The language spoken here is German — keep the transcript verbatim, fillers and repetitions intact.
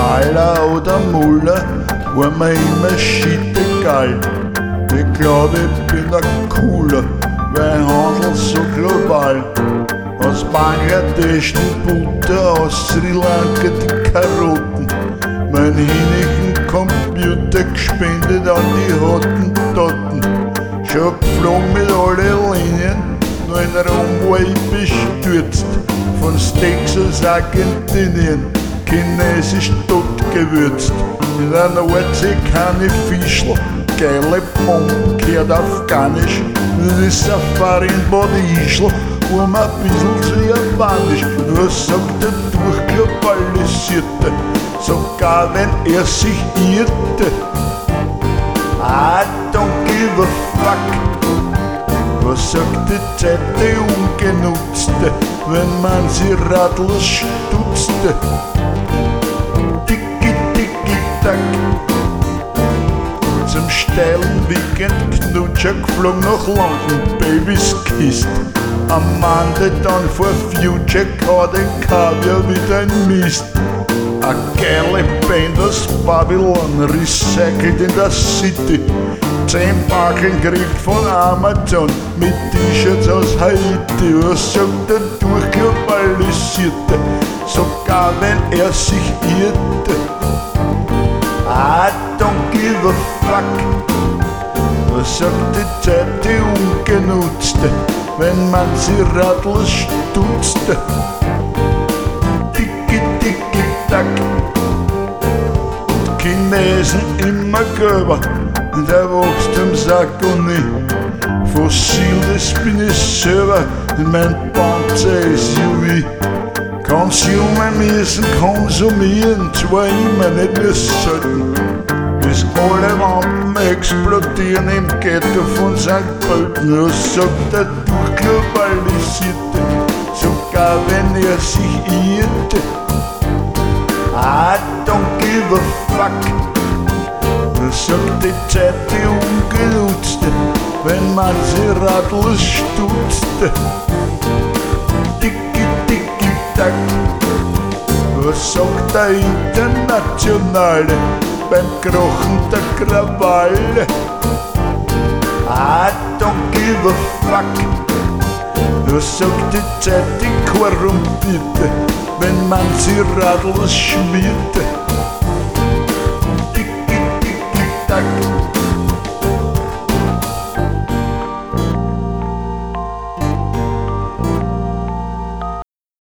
Maler oder Muller war mir immer shit egal. Ich glaub, ich bin ein Cooler, weil ich handel so global. Aus Bangladesch die Butter, aus Sri Lanka die Karotten. Mein hinnigen Computer gespendet an die Hottentotten. Schon geflogen mit allen Linien, nur in Rom war ich bestürzt. Von Steaks aus Argentinien, chinesisch totgewürzt. In der Nordsee keine Fischl, geile Bomben, gehört afghanisch. Nur die Safari in Bad Ischl war mir ein bisschen zu japanisch. Nur sagt der Durchglobalisierte, sogar wenn er sich irrte. I don't give a fuck. Was sagt die Zeit, die Ungenutzte, wenn man sie ratlos stutzte? Tiki, tiki, tack. Zum steilen Weekend-Knutscher geflogen nach London, Babys kisst. Amanda dann for Future, kann den Kaviar wieder ein Mist. A geile Band aus Babylon, recycelt in der City. Zehn Bakeln kriegt von Amazon, mit T-Shirts aus Haiti. Was sagt der Durchglobalisierte, sogar wenn er sich irrte? I don't give a fuck. Was sagt die Zeit, die Ungenutzte, wenn man sie ratlos stutzte? Tiki, tiki, tack. Die Chinesen immer gröber, der Wachstumsagonie. Fossil, das bin ich selber, mein Panzer-S U V. Konsumen müssen konsumieren, zwar immer, nicht nur selten. Bis alle Lampen explodieren im Ghetto von Sankt Pölten. Was sagt der Durchglobalisierte, sogar wenn er sich irrte? I don't give a fuck. Was sagt die Zeit, die Ungenutzte, wenn man sie ratlos stutzte? Tiki, tiki, tack. Was sagt der Internationale beim Krochen der Krawalle? I don't give a fuck. Was sagt die Zeit, die Korrumpierte, wenn man sie ratlos schmierte? Tiki, tiki, tack.